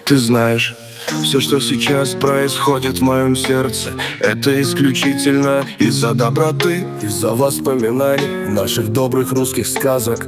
Ты знаешь, все, что сейчас происходит в моем сердце, это исключительно из-за доброты, из-за воспоминаний наших добрых русских сказок.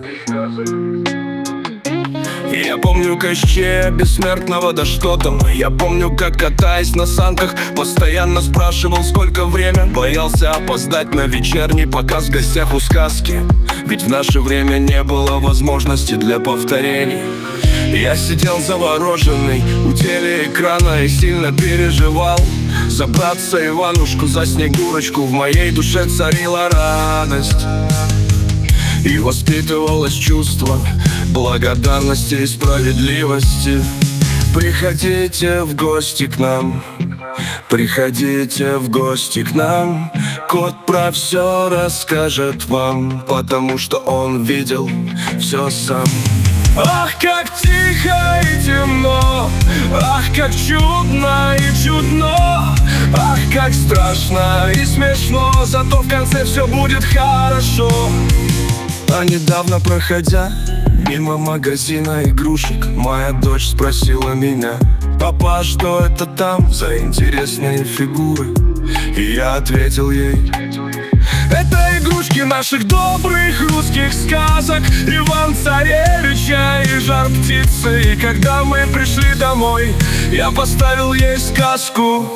Я помню Кощея Бессмертного, да что там. Я помню, как, катаясь на санках, постоянно спрашивал, сколько время. Боялся опоздать на вечерний показ в гостях у сказки, ведь в наше время не было возможности для повторений. Я сидел завороженный у телеэкрана и сильно переживал за братца Иванушку, за Снегурочку. В моей душе царила радость и воспитывалось чувство благодарности и справедливости. Приходите в гости к нам, приходите в гости к нам. Кот про все расскажет вам, потому что он видел все сам. Ах, как тихо и темно, ах, как чудно и чудно, ах, как страшно и смешно, зато в конце все будет хорошо. А недавно, проходя мимо магазина игрушек, моя дочь спросила меня: папа, что это там за интересные фигуры? И я ответил ей: это игрушки наших добрых русских сказок, Иван-Царевича и Жар-Птицы. И когда мы пришли домой, я поставил ей сказку,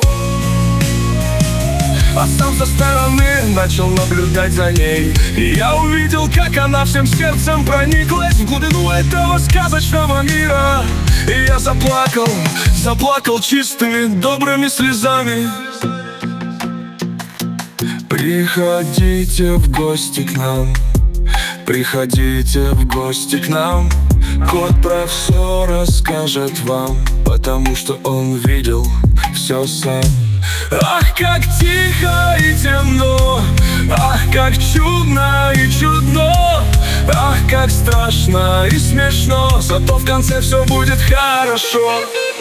а сам со стороны начал наблюдать за ней. И я увидел, как она всем сердцем прониклась в глубину этого сказочного мира. И я заплакал, заплакал чистыми добрыми слезами. Приходите в гости к нам, приходите в гости к нам. Кот про все расскажет вам, потому что он видел все сам. Ах, как тихо и темно, ах, как чудно и чудно, ах, как страшно и смешно, зато в конце все будет хорошо.